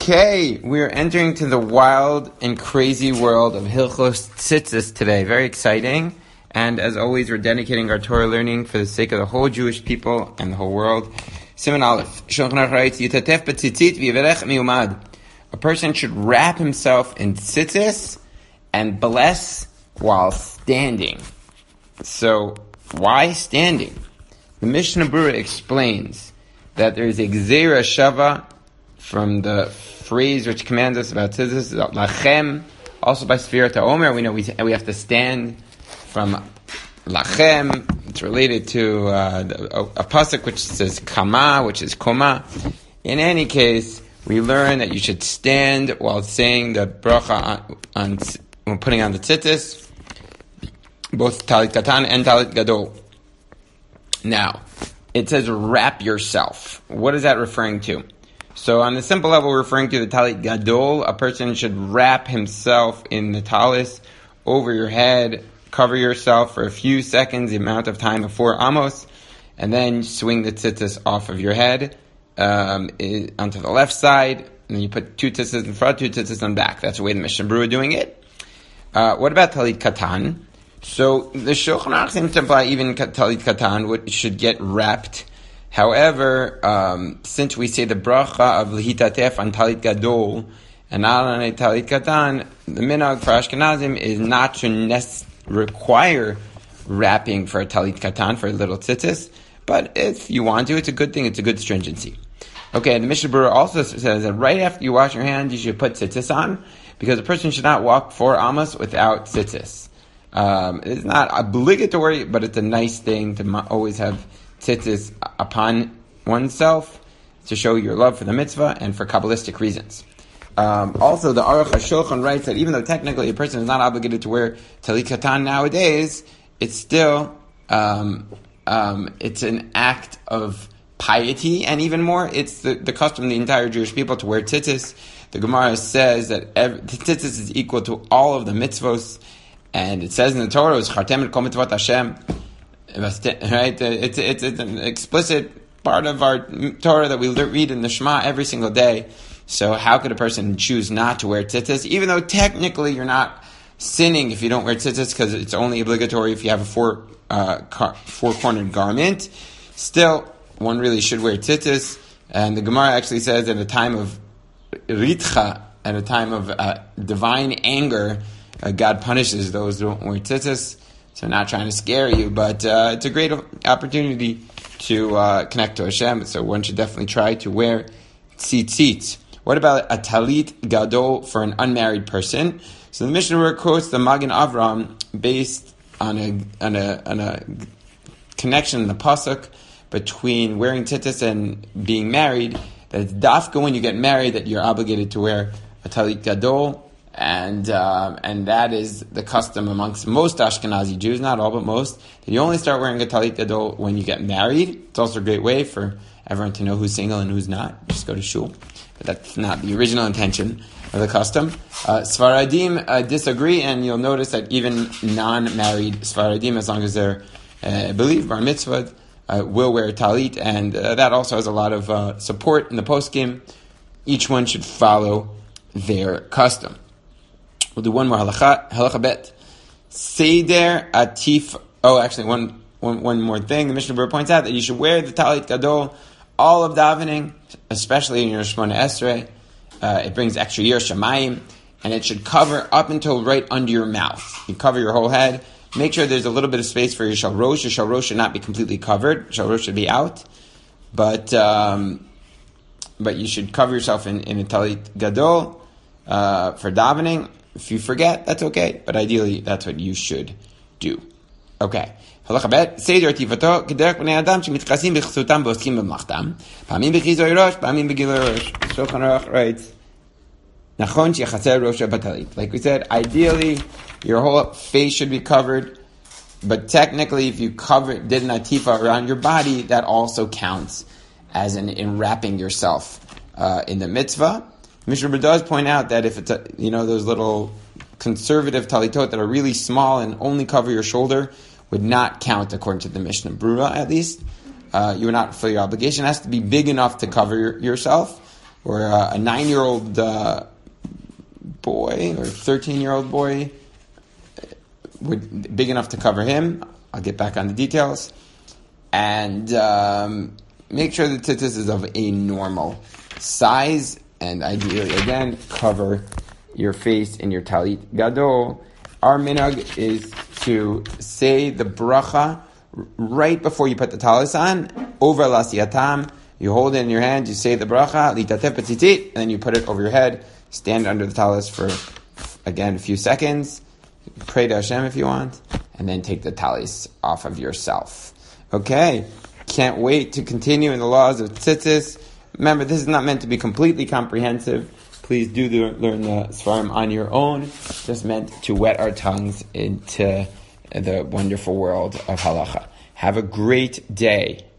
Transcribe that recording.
Okay, we are entering to the wild and crazy world of Hilchos Tzitzis today. Very exciting. And as always, we're dedicating our Torah learning for the sake of the whole Jewish people and the whole world. Siman Aleph. Shulchan Aruch writes, Yitatef b'tzitzit v'yivarech miumad. A person should wrap himself in tzitzis and bless while standing. So, why standing? The Mishnah Berurah explains that there is a Gzeira Shava from the phrase which commands us about tzitzis, lachem. Also by Sfirat HaOmer, we know we have to stand from lachem. It's related to a pasuk which says kama, which is koma. In any case, we learn that you should stand while saying the bracha when putting on the tzitzis, both talit katan and talit gadol. Now, it says wrap yourself. What is that referring to? So on the simple level, we're referring to the talit gadol. A person should wrap himself in the talis over your head, cover yourself for a few seconds, the amount of time of 4 amos, and then swing the tzitzis off of your head onto the left side, and then you put 2 tzitzis in front, 2 tzitzis on back. That's the way the Mishnah Berurah doing it. What about talit katan? So the Shulchan Aruch seems to imply even talit katan should get wrapped. However, since we say the bracha of Lehitatef on talit gadol and not on a talit katan, the minhag for Ashkenazim is not to require wrapping for a talit katan, for a little tzitzis. But if you want to, it's a good thing. It's a good stringency. Okay, the Mishnah Berurah also says that right after you wash your hands, you should put tzitzis on, because a person should not walk 4 amos without tzitzis. It's not obligatory, but it's a nice thing to always have tzitzis upon oneself to show your love for the mitzvah and for Kabbalistic reasons. Also, the Aruch HaShulchan writes that even though technically a person is not obligated to wear talit katan nowadays, it's still it's an act of piety, and even more, it's the custom of the entire Jewish people to wear tzitzis. The Gemara says that tzitzis is equal to all of the mitzvos, and it says in the Torah, "Chartem et kol mitzvot Hashem." Right? It's an explicit part of our Torah that we read in the Shema every single day. So how could a person choose not to wear tzitzis, even though technically you're not sinning if you don't wear tzitzis, because it's only obligatory if you have a four-cornered garment? Still, one really should wear tzitzis. And the Gemara actually says at a time of ritcha, at a time of divine anger, God punishes those who don't wear tzitzis. So I'm not trying to scare you, but it's a great opportunity to connect to Hashem. So one should definitely try to wear tzitzit. What about a talit gadol for an unmarried person? So the Mishnah Berurah quotes the Magen Avraham based on a connection in the pasuk between wearing tzitzis and being married. That it's dafka when you get married that you're obligated to wear a talit gadol. And that is the custom amongst most Ashkenazi Jews, not all, but most, that you only start wearing a talit gadol when you get married. It's also a great way for everyone to know who's single and who's not. Just go to shul. But that's not the original intention of the custom. Sfaradim disagree, and you'll notice that even non-married Sfaradim, as long as they're believe bar mitzvah, will wear talit, and that also has a lot of support in the poskim. Each one should follow their custom. We'll do one more halacha bet. Seder atif. Oh, actually, one more thing. The Mishnah Berurah points out that you should wear the talit gadol all of davening, especially in your Shemona Esrei. It brings extra yir shamayim, and it should cover up until right under your mouth. You cover your whole head. Make sure there's a little bit of space for your shalrosh. Your shalrosh should not be completely covered. Shalrosh should be out, but you should cover yourself in a talit gadol for davening. If you forget, that's okay, but ideally, that's what you should do. Okay. Halacha bet, seder tifato, kederech b'nei adam, shemitchasim b'chsutam b'oskim b'mlachtam, pa'amim b'chizoi rosh, pa'amim b'giloi rosh. Shulchan Aruch writes, nachon shechaser rosh b'talit. Like we said, ideally, your whole face should be covered, but technically, if you did an atifa around your body, that also counts as in wrapping yourself in the mitzvah. Mishnah Berurah does point out that if it's those little conservative talitot that are really small and only cover your shoulder would not count according to the Mishnah Berurah, at least. You would not fulfill your obligation. It has to be big enough to cover yourself. or a 9-year-old boy or 13-year-old boy, big enough to cover him. I'll get back on the details. And make sure the tzitzis is of a normal size, and ideally, again, cover your face in your talit gadol. Our minhag is to say the bracha right before you put the talis on, over lasiyatam. You hold it in your hand, you say the bracha, litatef b'tzitzit, and then you put it over your head, stand under the talis for, again, a few seconds, pray to Hashem if you want, and then take the talis off of yourself. Okay, can't wait to continue in the laws of tzitzis. Remember, this is not meant to be completely comprehensive. Please do learn the Svarim on your own. Just meant to wet our tongues into the wonderful world of halacha. Have a great day.